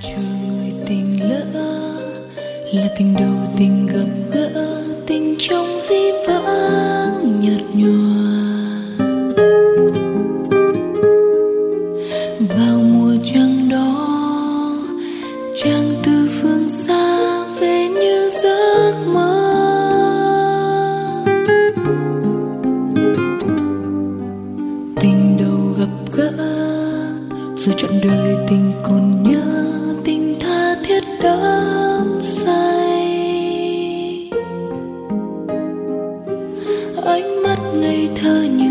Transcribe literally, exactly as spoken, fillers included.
chờ người tình lỡ là tình đầu tình gặp gỡ, tình trong dĩ vãng nhạt nhòa. Vào mùa trăng đó, trăng từ phương xa về như giấc mơ. Tình đầu gặp gỡ, rồi trọn đời tình còn nhớ, tình tha thiết đắm say. Ánh mắt ngây thơ như